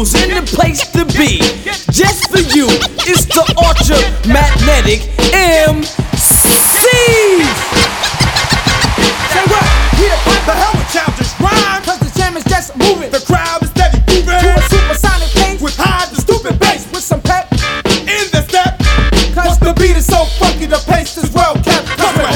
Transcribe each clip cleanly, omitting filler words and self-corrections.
Studios in the place to be. Just for you, it's the Ultra Magnetic MC. Say what? What the hell with childish rhyme? Cause the jam is just moving. The crowd is steady moving To a supersonic pace. with high and stupid bass With some pep. in the step. Cause The beat is so funky, the pace is well kept. Cause we're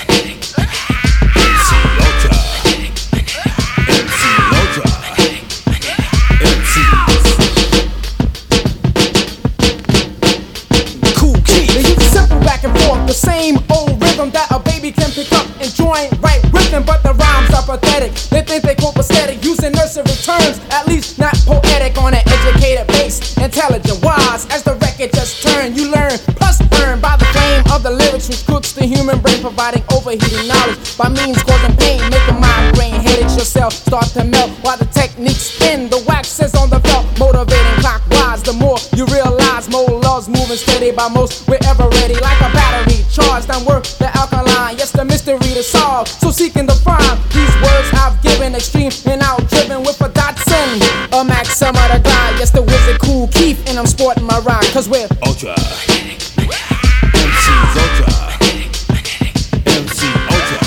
the same old rhythm that a baby can pick up and join right with them, but the rhymes are pathetic. They think they cope aesthetic, using nursery terms, at least not poetic on an educated base. Intelligent, wise, as the record just turned, you learn, plus burn by the flame of the lyrics, which cooks the human brain, providing overheating knowledge by means causing pain, making migraine headaches yourself start to melt while the techniques spin. The wax is on the belt, motivating clockwise. The more you realize, more love's moving steady by most. We're ever ready, like a battery charged and work the alkaline. Yes, the mystery to solve. So seeking to find these words I've given, extreme and out driven with a Datsun, a Maxima to glide. Yes, the wizard Cool Keith, and I'm sporting my rhyme. Cause we're Ultra MC's Ultra MC Ultra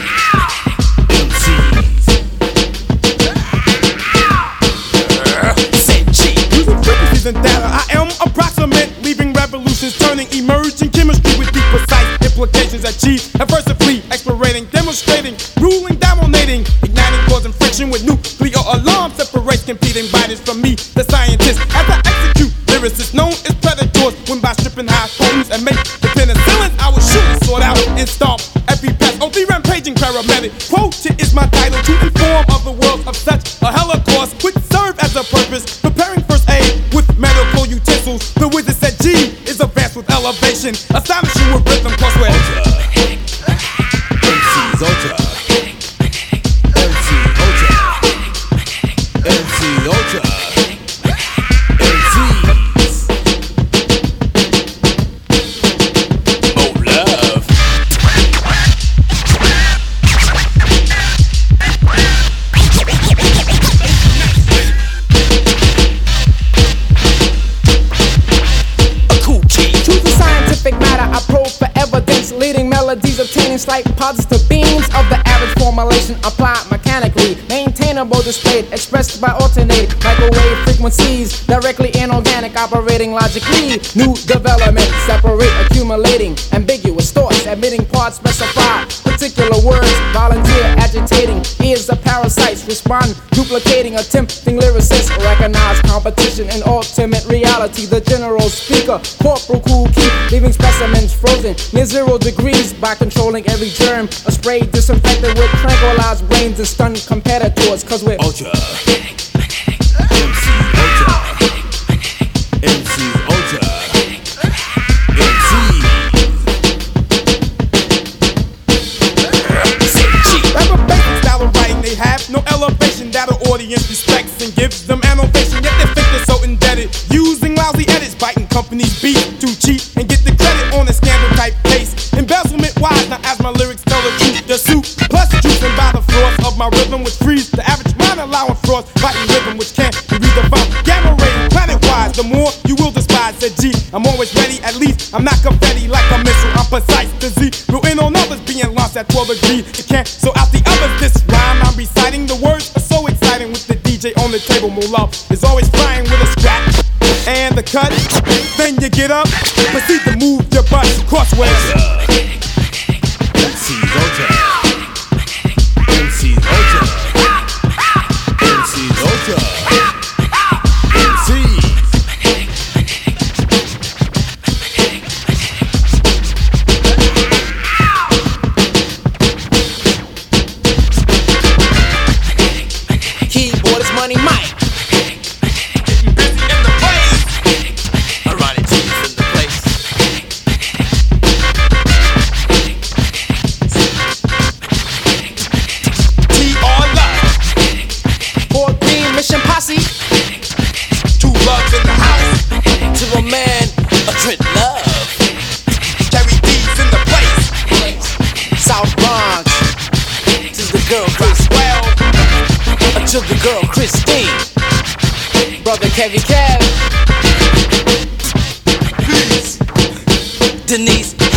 using frequencies and data. I am approximate, leaving revolutions, turning emerging chemistry with deep precise implications achieved. Adversity, explorating, demonstrating, ruling, dominating, igniting, causing friction with nuclear alarm, separates competing bodies from me, the scientist. As I execute, lyricists known as predators, when by stripping high poems and make the penicillin, I will shoot, sort out, and stomp every pest. Oh, the rampaging paramedic. Quoted is my title to inform of the world of such a holocaust, which serve as a purpose, preparing first aid with medical utensils. The wizard said G is advanced with elevation, astonishing with rhythm, cause we're MC's Ultra MC's Ultra MC's Ultra MC's more love. A cool kid. Choose the scientific matter, I probe for evidence, leading melodies obtaining slight positive beams of the average formulation applied mechanically, maintainable displayed, expressed by alternating microwave frequencies, directly inorganic, operating logically. New development, separate, accumulating, ambiguous thoughts, admitting parts specified, particular words, volunteer, agitating, ears of parasites, respond, duplicating, attempting lyricists, recognize competition and ultimate reality. The general speaker, Corporal Cool Keith, leaving specimens frozen near 0 degrees by controlling every germ. A spray disinfected with tranquilized brains and stunned competitors. Cause we're Ultra MC's Ultra MC's Ultra MC's rapper basic style of writing. They have no elevation that an audience respects and gives them an ovation. Yet they think they're so indebted, using lousy edits, biting companies' beat to cheat and get the credit on a scandal type case. Embezzlement wise, now as my lyrics tell the truth, the suit plus juicing by the force of my rhythm, which frees the average mind, allowing frost, biting rhythm which can't be redefined. Gamma rating planet wise, the more you will despise. Said G, I'm always ready. At least I'm not confetti like a missile. I'm precise to Z. Real in on others being lost at 12 degrees. You can't so out the others. This rhyme I'm reciting, the words are so exciting with the DJ on the table. More love is always flying with a scratch and the cut. Then you get up, proceed to move your butt crossways. MC's Ultra MC's Ultra MC's Ultra MC's Keyboard is Money Mike. Getting busy in the place. Ironic G's in the place. T.R. Love. Fort Greene Mission Posse. Two loves in the house. To a man, a Trent Love. Terry D's in the place. South Bronx. To the girl Chris. Well, To the girl Christine. brother Kevy Kev. Denise